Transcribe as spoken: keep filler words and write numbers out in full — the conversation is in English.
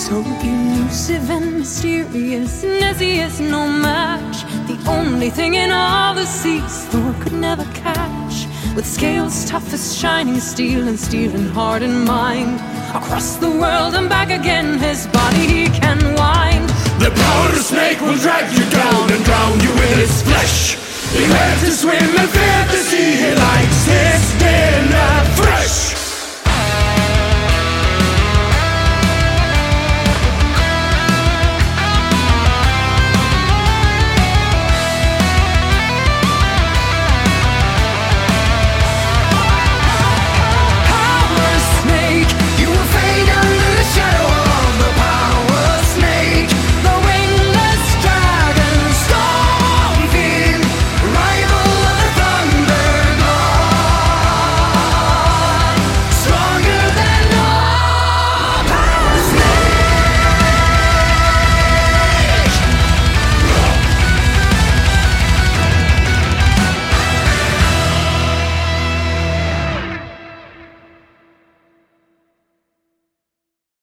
So elusive and mysterious, Nessie is no match. The only thing in all the seas Thor could never catch. With scales tough as shining steel and steel and heart and mind, across the world and back again, his body he can wind. The powder snake will drag you down and drown you in its flesh. Beware to swim and fear to